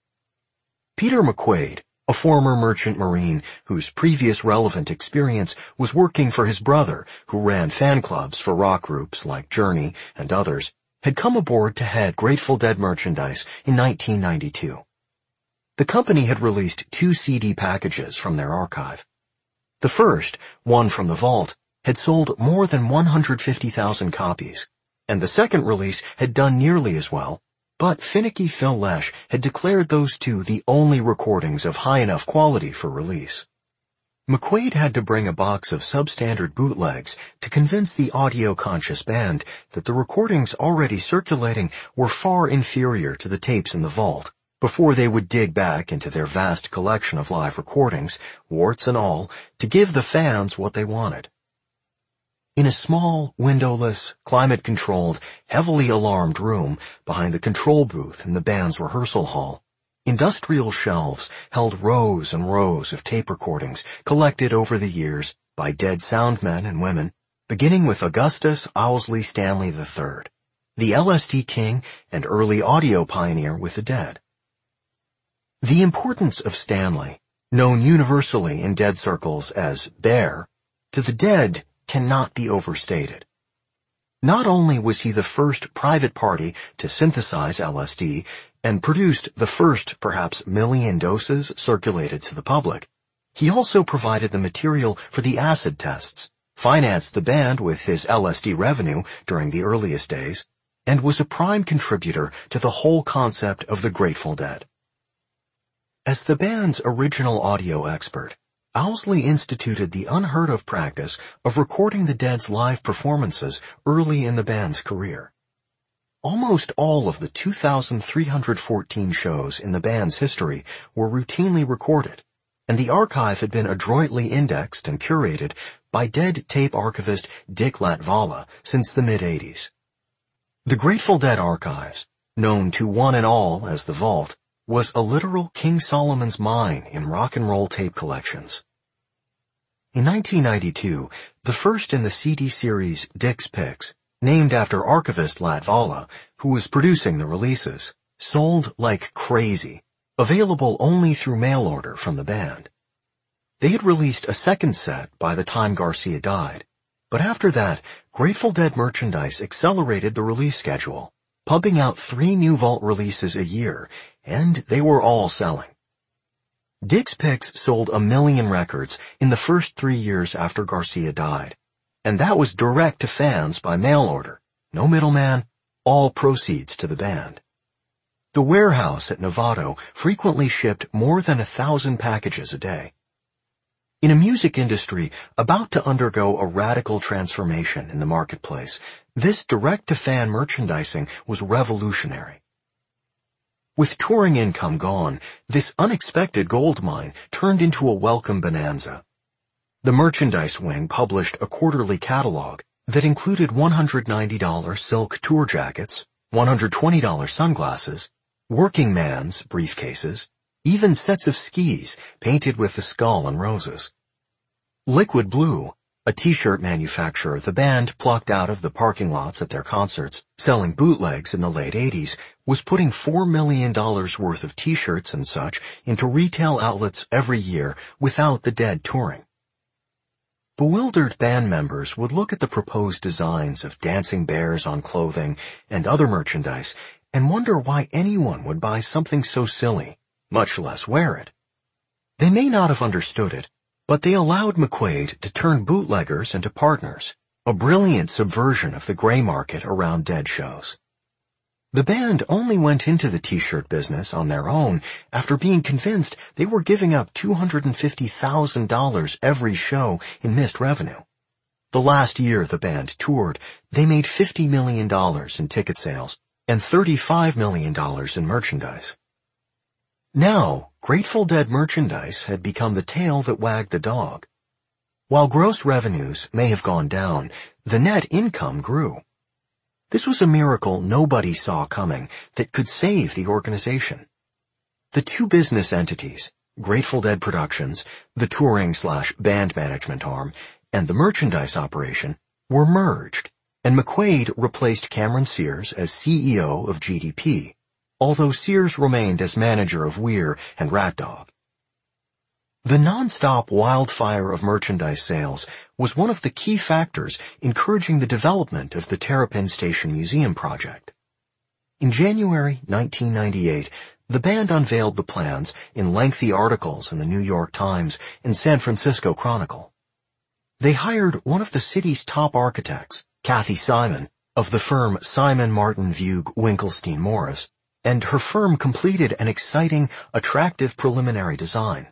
Peter McQuaid, a former merchant marine whose previous relevant experience was working for his brother, who ran fan clubs for rock groups like Journey and others, had come aboard to head Grateful Dead merchandise in nineteen ninety-two. The company had released two C D packages from their archive. The first, one from the vault, had sold more than one hundred fifty thousand copies, and the second release had done nearly as well, but finicky Phil Lesh had declared those two the only recordings of high enough quality for release. McQuaid had to bring a box of substandard bootlegs to convince the audio-conscious band that the recordings already circulating were far inferior to the tapes in the vault, before they would dig back into their vast collection of live recordings, warts and all, to give the fans what they wanted. In a small, windowless, climate-controlled, heavily alarmed room behind the control booth in the band's rehearsal hall, industrial shelves held rows and rows of tape recordings collected over the years by Dead soundmen and women, beginning with Augustus Owsley Stanley the third, the L S D king and early audio pioneer with the Dead. The importance of Stanley, known universally in Dead circles as Bear, to the Dead cannot be overstated. Not only was he the first private party to synthesize L S D and produced the first, perhaps, million doses circulated to the public, he also provided the material for the acid tests, financed the band with his L S D revenue during the earliest days, and was a prime contributor to the whole concept of the Grateful Dead. As the band's original audio expert, Owsley instituted the unheard-of practice of recording the Dead's live performances early in the band's career. Almost all of the two thousand three hundred fourteen shows in the band's history were routinely recorded, and the archive had been adroitly indexed and curated by Dead tape archivist Dick Latvala since the mid-eighties. The Grateful Dead archives, known to one and all as the Vault, was a literal King Solomon's mine in rock and roll tape collections. In nineteen ninety-two, the first in the C D series Dick's Picks, named after archivist Latvala, who was producing the releases, sold like crazy, available only through mail order from the band. They had released a second set by the time Garcia died, but after that, Grateful Dead merchandise accelerated the release schedule, pumping out three new Vault releases a year, and they were all selling. Dick's Picks sold a million records in the first three years after Garcia died, and that was direct to fans by mail order, no middleman, all proceeds to the band. The warehouse at Novato frequently shipped more than a thousand packages a day. In a music industry about to undergo a radical transformation in the marketplace, this direct-to-fan merchandising was revolutionary. With touring income gone, this unexpected gold mine turned into a welcome bonanza. The merchandise wing published a quarterly catalog that included one hundred ninety dollars silk tour jackets, one hundred twenty dollars sunglasses, working man's briefcases, even sets of skis painted with the skull and roses. Liquid Blue, a t-shirt manufacturer the band plucked out of the parking lots at their concerts, selling bootlegs in the late eighties, was putting four million dollars worth of t-shirts and such into retail outlets every year without the Dead touring. Bewildered band members would look at the proposed designs of dancing bears on clothing and other merchandise and wonder why anyone would buy something so silly, much less wear it. They may not have understood it, but they allowed McQuaid to turn bootleggers into partners, a brilliant subversion of the gray market around Dead shows. The band only went into the t-shirt business on their own after being convinced they were giving up two hundred fifty thousand dollars every show in missed revenue. The last year the band toured, they made fifty million dollars in ticket sales and thirty-five million dollars in merchandise. Now, Grateful Dead merchandise had become the tail that wagged the dog. While gross revenues may have gone down, the net income grew. This was a miracle nobody saw coming that could save the organization. The two business entities, Grateful Dead Productions, the touring slash band management arm, and the merchandise operation, were merged, and McQuaid replaced Cameron Sears as C E O of G D P, although Sears remained as manager of Weir and Rat Dog. The non-stop wildfire of merchandise sales was one of the key factors encouraging the development of the Terrapin Station Museum project. In January nineteen ninety-eight, the band unveiled the plans in lengthy articles in the New York Times and San Francisco Chronicle. They hired one of the city's top architects, Kathy Simon, of the firm Simon Martin Vug Winkelstein Morris, and her firm completed an exciting, attractive preliminary design.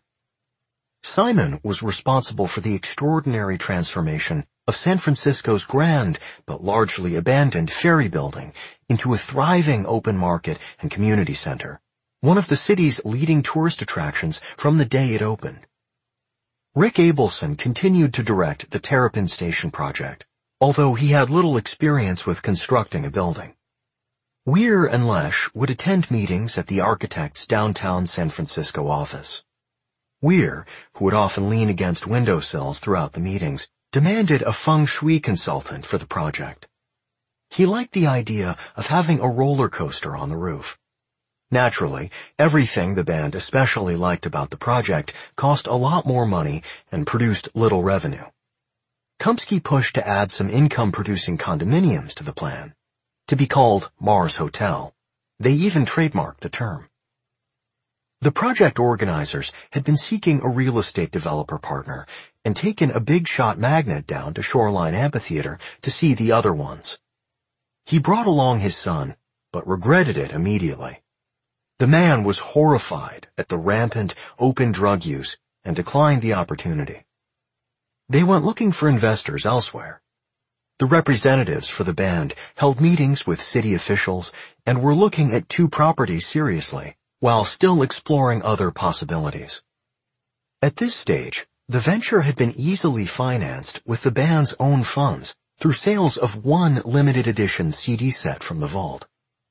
Simon was responsible for the extraordinary transformation of San Francisco's grand but largely abandoned ferry building into a thriving open market and community center, one of the city's leading tourist attractions from the day it opened. Rick Abelson continued to direct the Terrapin Station project, although he had little experience with constructing a building. Weir and Lesh would attend meetings at the architect's downtown San Francisco office. Weir, who would often lean against windowsills throughout the meetings, demanded a feng shui consultant for the project. He liked the idea of having a roller coaster on the roof. Naturally, everything the band especially liked about the project cost a lot more money and produced little revenue. Kumsky pushed to add some income-producing condominiums to the plan, to be called Mars Hotel. They even trademarked the term. The project organizers had been seeking a real estate developer partner and taken a big shot magnate down to Shoreline Amphitheater to see the other ones. He brought along his son, but regretted it immediately. The man was horrified at the rampant, open drug use and declined the opportunity. They went looking for investors elsewhere. The representatives for the band held meetings with city officials and were looking at two properties seriously, while still exploring other possibilities. At this stage, the venture had been easily financed with the band's own funds through sales of one limited edition C D set from the vault.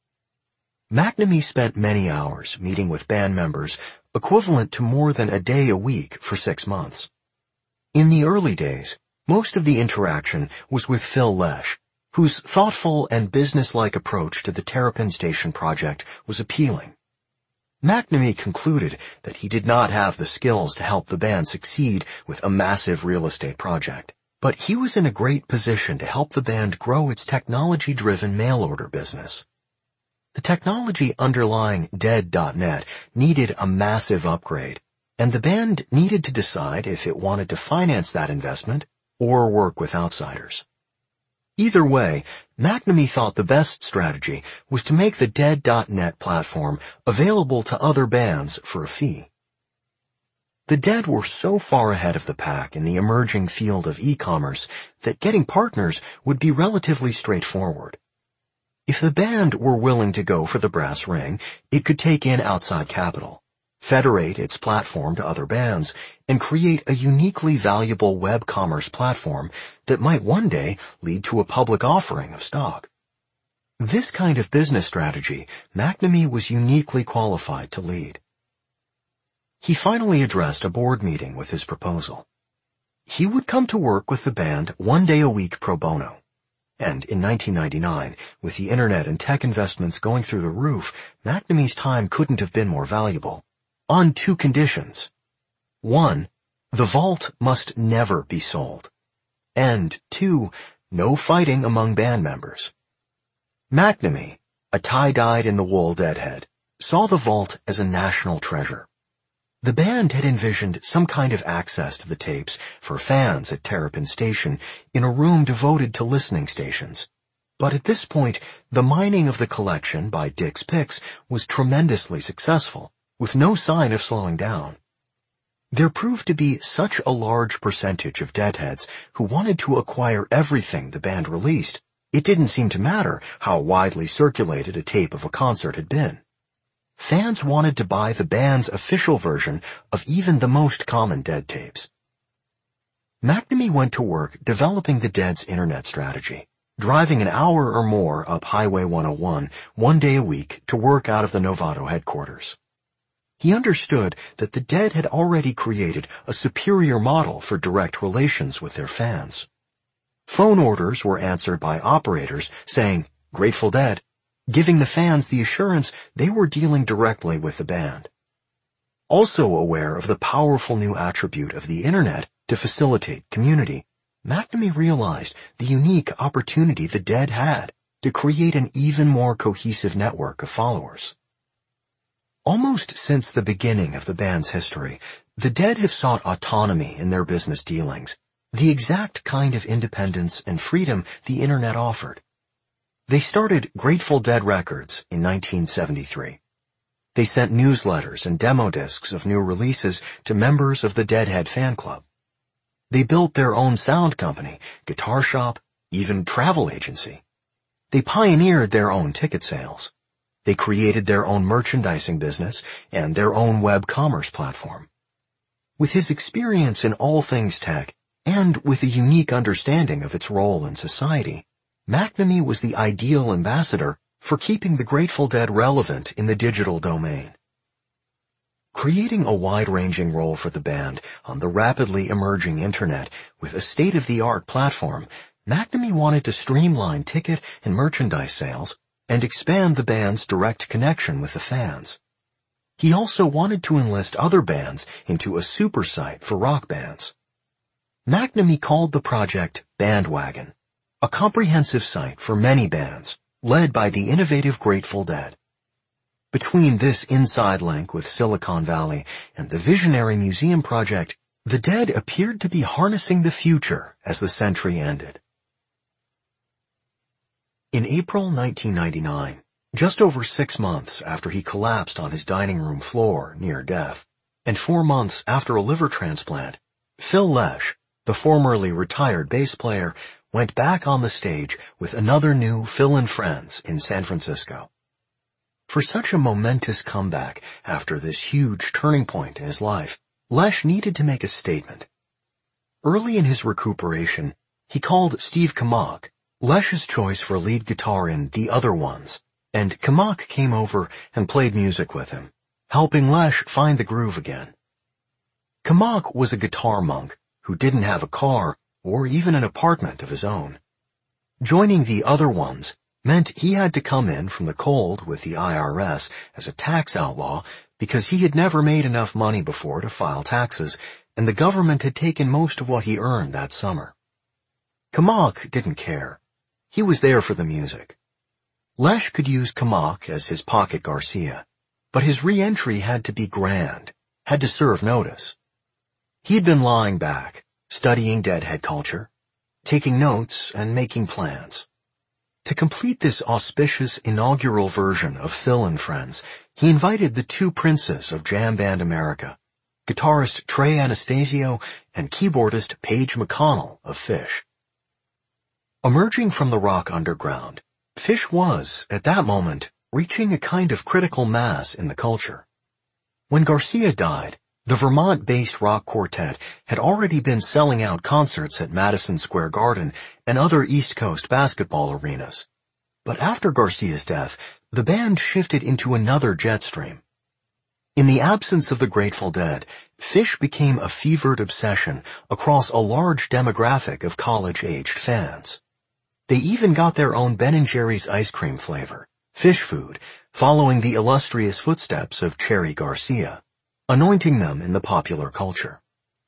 McNamee spent many hours meeting with band members, equivalent to more than a day a week for six months. In the early days, most of the interaction was with Phil Lesh, whose thoughtful and businesslike approach to the Terrapin Station project was appealing. McNamee concluded that he did not have the skills to help the band succeed with a massive real estate project, but he was in a great position to help the band grow its technology-driven mail-order business. The technology underlying Dead dot net needed a massive upgrade, and the band needed to decide if it wanted to finance that investment or work with outsiders. Either way, McNamee thought the best strategy was to make the Dead dot net platform available to other bands for a fee. The Dead were so far ahead of the pack in the emerging field of e-commerce that getting partners would be relatively straightforward. If the band were willing to go for the brass ring, it could take in outside capital, federate its platform to other bands, and create a uniquely valuable web commerce platform that might one day lead to a public offering of stock. This kind of business strategy, McNamee was uniquely qualified to lead. He finally addressed a board meeting with his proposal. He would come to work with the band one day a week pro bono. And in nineteen ninety-nine, with the internet and tech investments going through the roof, McNamee's time couldn't have been more valuable. On two conditions. One, the vault must never be sold. And two, no fighting among band members. McNamee, a tie-dyed-in-the-wool deadhead, saw the vault as a national treasure. The band had envisioned some kind of access to the tapes for fans at Terrapin Station in a room devoted to listening stations. But at this point, the mining of the collection by Dick's Picks was tremendously successful, with no sign of slowing down. There proved to be such a large percentage of deadheads who wanted to acquire everything the band released, it didn't seem to matter how widely circulated a tape of a concert had been. Fans wanted to buy the band's official version of even the most common Dead tapes. McNamee went to work developing the Dead's internet strategy, driving an hour or more up Highway one oh one one day a week to work out of the Novato headquarters. He understood that the Dead had already created a superior model for direct relations with their fans. Phone orders were answered by operators saying, "Grateful Dead," giving the fans the assurance they were dealing directly with the band. Also aware of the powerful new attribute of the internet to facilitate community, McNamee realized the unique opportunity the Dead had to create an even more cohesive network of followers. Almost since the beginning of the band's history, the Dead have sought autonomy in their business dealings, the exact kind of independence and freedom the internet offered. They started Grateful Dead Records in nineteen seventy-three. They sent newsletters and demo discs of new releases to members of the Deadhead fan club. They built their own sound company, guitar shop, even travel agency. They pioneered their own ticket sales. They created their own merchandising business and their own web commerce platform. With his experience in all things tech, and with a unique understanding of its role in society, McNamee was the ideal ambassador for keeping the Grateful Dead relevant in the digital domain. Creating a wide-ranging role for the band on the rapidly emerging internet with a state-of-the-art platform, McNamee wanted to streamline ticket and merchandise sales and expand the band's direct connection with the fans. He also wanted to enlist other bands into a super site for rock bands. McNamee called the project Bandwagon, a comprehensive site for many bands, led by the innovative Grateful Dead. Between this inside link with Silicon Valley and the visionary museum project, the Dead appeared to be harnessing the future as the century ended. In April nineteen ninety-nine, just over six months after he collapsed on his dining room floor near death, and four months after a liver transplant, Phil Lesh, the formerly retired bass player, went back on the stage with another new Phil and Friends in San Francisco. For such a momentous comeback after this huge turning point in his life, Lesh needed to make a statement. Early in his recuperation, he called Steve Kamak, Lesh's choice for lead guitar in The Other Ones, and Kamak came over and played music with him, helping Lesh find the groove again. Kamak was a guitar monk who didn't have a car or even an apartment of his own. Joining The Other Ones meant he had to come in from the cold with the I R S as a tax outlaw because he had never made enough money before to file taxes, and the government had taken most of what he earned that summer. Kamak didn't care. He was there for the music. Lesh could use Kamak as his pocket Garcia, but his re-entry had to be grand, had to serve notice. He'd been lying back, studying Deadhead culture, taking notes and making plans. To complete this auspicious inaugural version of Phil and Friends, he invited the two princes of jam band America, guitarist Trey Anastasio and keyboardist Paige McConnell of Phish. Emerging from the rock underground, Phish was, at that moment, reaching a kind of critical mass in the culture. When Garcia died, the Vermont-based rock quartet had already been selling out concerts at Madison Square Garden and other East Coast basketball arenas. But after Garcia's death, the band shifted into another jet stream. In the absence of the Grateful Dead, Phish became a fevered obsession across a large demographic of college-aged fans. They even got their own Ben and Jerry's ice cream flavor, Phish Food, following the illustrious footsteps of Cherry Garcia, anointing them in the popular culture.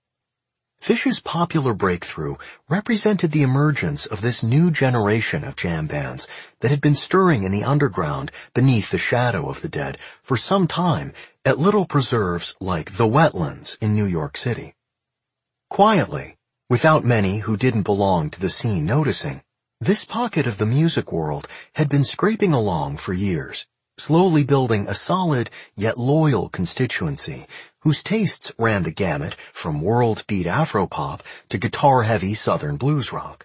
Phish's popular breakthrough represented the emergence of this new generation of jam bands that had been stirring in the underground beneath the shadow of the Dead for some time at little preserves like The Wetlands in New York City. Quietly, without many who didn't belong to the scene noticing, this pocket of the music world had been scraping along for years, slowly building a solid yet loyal constituency whose tastes ran the gamut from world-beat Afropop to guitar-heavy Southern blues rock.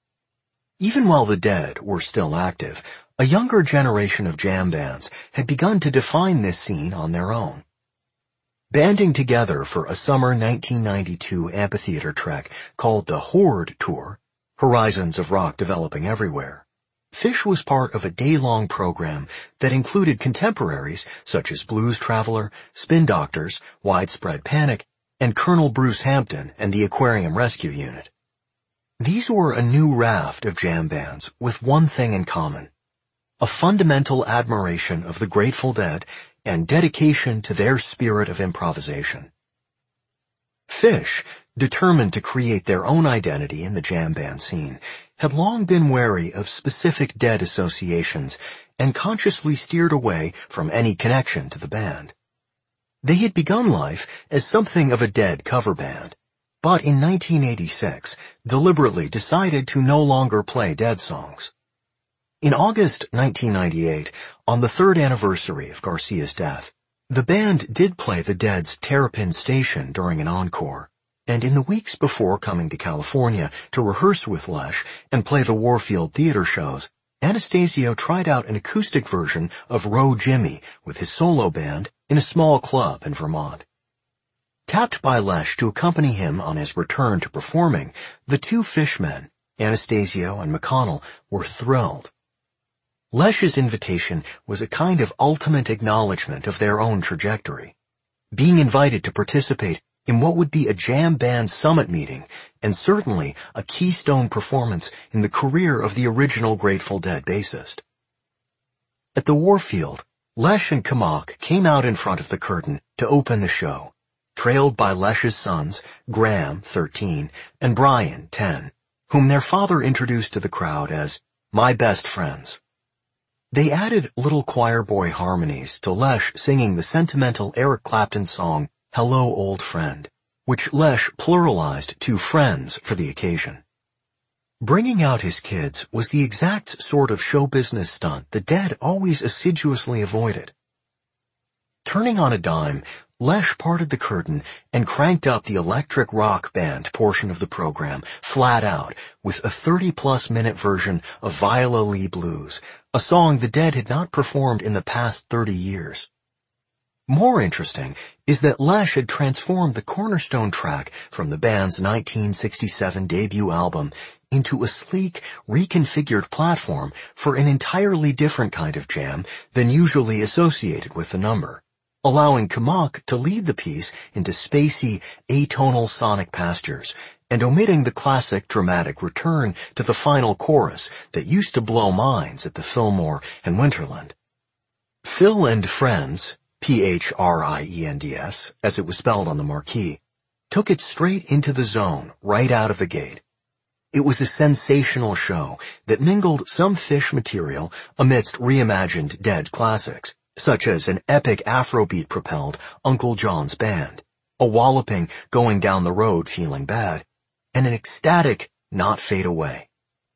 Even while the Dead were still active, a younger generation of jam bands had begun to define this scene on their own. Banding together for a summer nineteen ninety-two amphitheater trek called the Horde Tour, Horizons of Rock Developing Everywhere, Phish was part of a day-long program that included contemporaries such as Blues Traveler, Spin Doctors, Widespread Panic, and Colonel Bruce Hampton and the Aquarium Rescue Unit. These were a new raft of jam bands with one thing in common: a fundamental admiration of the Grateful Dead and dedication to their spirit of improvisation. Phish, determined to create their own identity in the jam band scene, had long been wary of specific Dead associations and consciously steered away from any connection to the band. They had begun life as something of a Dead cover band, but in nineteen eighty-six deliberately decided to no longer play Dead songs. In August nineteen ninety-eight, on the third anniversary of Garcia's death, the band did play the Dead's Terrapin Station during an encore, and in the weeks before coming to California to rehearse with Lesh and play the Warfield Theater shows, Anastasio tried out an acoustic version of Row Jimmy with his solo band in a small club in Vermont. Tapped by Lesh to accompany him on his return to performing, the two Phish men, Anastasio and McConnell, were thrilled. Lesh's invitation was a kind of ultimate acknowledgement of their own trajectory. Being invited to participate in what would be a jam band summit meeting, and certainly a keystone performance in the career of the original Grateful Dead bassist. At the Warfield, Lesh and Kamak came out in front of the curtain to open the show, trailed by Lesh's sons, Graham, thirteen, and Brian, ten, whom their father introduced to the crowd as "my best friends." They added little choir boy harmonies to Lesh singing the sentimental Eric Clapton song, "Hello, Old Friend," which Lesh pluralized to friends for the occasion. Bringing out his kids was the exact sort of show business stunt the Dead always assiduously avoided. Turning on a dime, Lesh parted the curtain and cranked up the electric rock band portion of the program flat out with a thirty-plus minute version of Viola Lee Blues, a song the Dead had not performed in the past thirty years. More interesting is that Lesh had transformed the cornerstone track from the band's nineteen sixty-seven debut album into a sleek, reconfigured platform for an entirely different kind of jam than usually associated with the number, allowing Kamak to lead the piece into spacey, atonal sonic pastures, and omitting the classic dramatic return to the final chorus that used to blow minds at the Fillmore and Winterland. Phil and Friends, P H R I E N D S, as it was spelled on the marquee, took it straight into the zone right out of the gate. It was a sensational show that mingled some Fish material amidst reimagined Dead classics, such as an epic Afrobeat-propelled Uncle John's Band, a walloping Going Down the Road Feeling Bad, and an ecstatic Not Fade Away.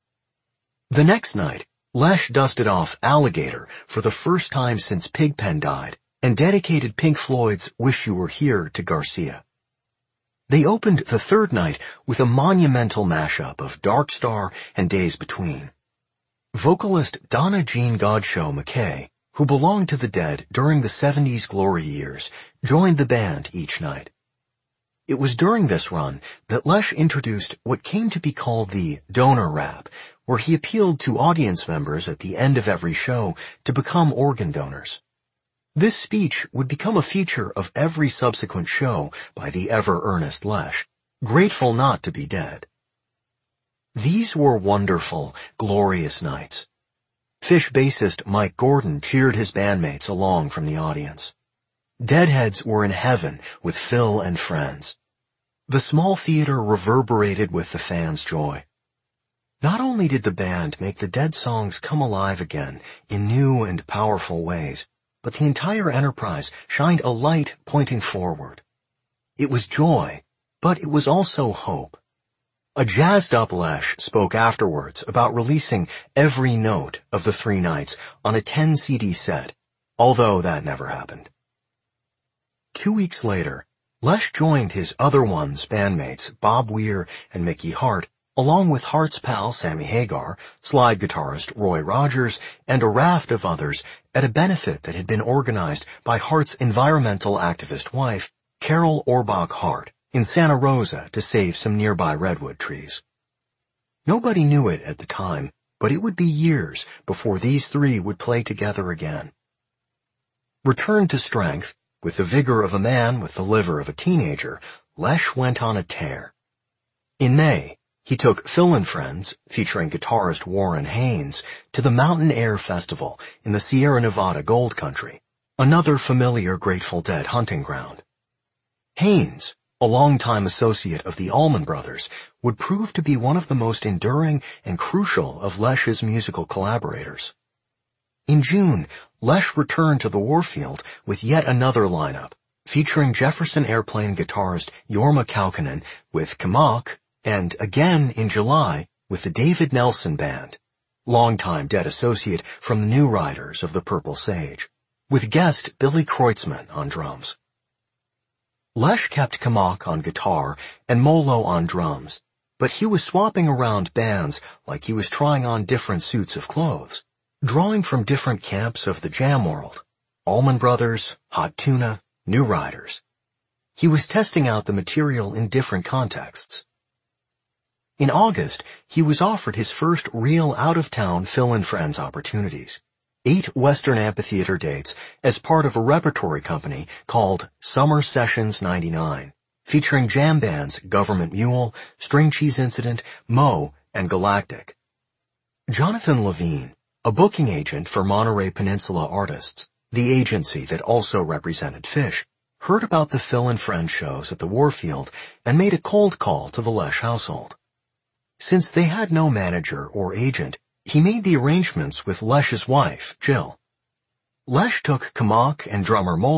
The next night, Lesh dusted off Alligator for the first time since Pigpen died and dedicated Pink Floyd's Wish You Were Here to Garcia. They opened the third night with a monumental mashup of Dark Star and Days Between. Vocalist Donna Jean Godchaux McKay, who belonged to the Dead during the seventies glory years, joined the band each night. It was during this run that Lesh introduced what came to be called the donor rap, where he appealed to audience members at the end of every show to become organ donors. This speech would become a feature of every subsequent show by the ever-earnest Lesh, grateful not to be dead. These were wonderful, glorious nights. Fish bassist Mike Gordon cheered his bandmates along from the audience. Deadheads were in heaven with Phil and Friends. The small theater reverberated with the fans' joy. Not only did the band make the Dead songs come alive again in new and powerful ways, but the entire enterprise shined a light pointing forward. It was joy, but it was also hope. A jazzed-up Lesh spoke afterwards about releasing every note of the three nights on a ten C D set, although that never happened. Two weeks later, Lesh joined his Other Ones bandmates Bob Weir and Mickey Hart, along with Hart's pal Sammy Hagar, slide guitarist Roy Rogers, and a raft of others at a benefit that had been organized by Hart's environmental activist wife, Carol Orbach Hart, in Santa Rosa to save some nearby redwood trees. Nobody knew it at the time, but it would be years before these three would play together again. Returned to strength, with the vigor of a man with the liver of a teenager, Lesh went on a tear. In May, he took Phil and Friends, featuring guitarist Warren Haynes, to the Mountain Air Festival in the Sierra Nevada Gold Country, another familiar Grateful Dead hunting ground. Haynes, a longtime associate of the Allman Brothers, would prove to be one of the most enduring and crucial of Lesh's musical collaborators. In June, Lesh returned to the Warfield with yet another lineup, featuring Jefferson Airplane guitarist Jorma Kaukonen with Kamak, and again in July with the David Nelson Band, longtime Dead associate from the New Riders of the Purple Sage, with guest Billy Kreutzmann on drums. Lesh kept Kamak on guitar and Molo on drums, but he was swapping around bands like he was trying on different suits of clothes, drawing from different camps of the jam world, Allman Brothers, Hot Tuna, New Riders. He was testing out the material in different contexts. In August, he was offered his first real out-of-town Phil and Friends opportunities, eight Western Amphitheater dates as part of a repertory company called Summer Sessions ninety-nine, featuring jam bands Government Mule, String Cheese Incident, Mo, and Galactic. Jonathan Levine, A booking agent for Monterey Peninsula artists, the agency that also represented Fish, heard about the Phil and Friends shows at the Warfield and made a cold call to the Lesh household. Since they had no manager or agent, he made the arrangements with Lesh's wife, Jill. Lesh took Kamak and drummer Mo